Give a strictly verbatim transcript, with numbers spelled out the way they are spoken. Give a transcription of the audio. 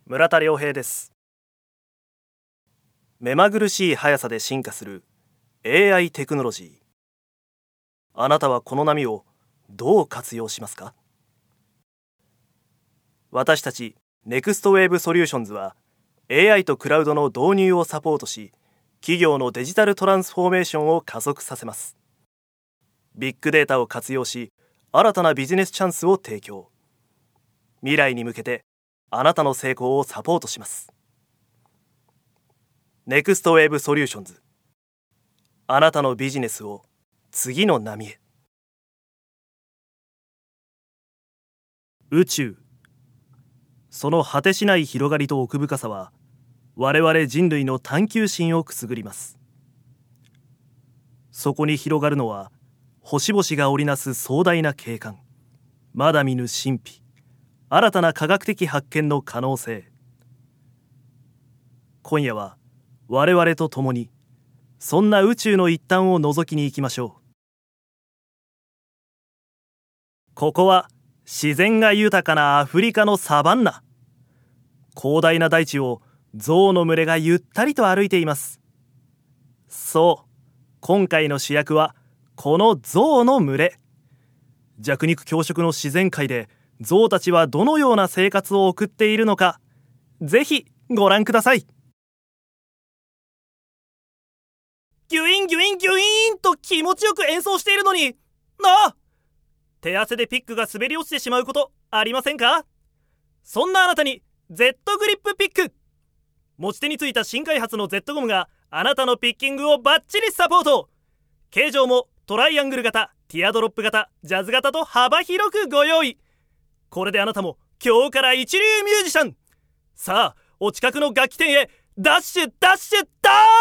村田良平です。目まぐるしい速さで進化する エーアイ テクノロジー。あなたはこの波をどう活用しますか？私たち ネクストウェーブ ソリューションズは エーアイ とクラウドの導入をサポートし、企業のデジタルトランスフォーメーションを加速させます。ビッグデータを活用し、新たなビジネスチャンスを提供。未来に向けてあなたの成功をサポートします。ネクストウェーブ ソリューションズ。あなたのビジネスを次の波へ。宇宙。その果てしない広がりと奥深さは、我々人類の探求心をくすぐります。そこに広がるのは、星々が織りなす壮大な景観、まだ見ぬ神秘、新たな科学的発見の可能性。今夜は我々と共にそんな宇宙の一端を覗きに行きましょう。ここは自然が豊かなアフリカのサバンナ。広大な大地を象の群れがゆったりと歩いています。そう、今回の主役はこの象の群れ。弱肉強食の自然界で象たちはどのような生活を送っているのか、ぜひご覧ください。ギュインギュインギュイーンと気持ちよく演奏しているのに、なあ、手汗でピックが滑り落ちてしまうことありませんか？そんなあなたに Z グリップピック。持ち手についた新開発の Z ゴムがあなたのピッキングをバッチリサポート。形状もトライアングル型、ティアドロップ型、ジャズ型と幅広くご用意。これであなたも今日から一流ミュージシャン。さあ、お近くの楽器店へダッシュダッシュダーッ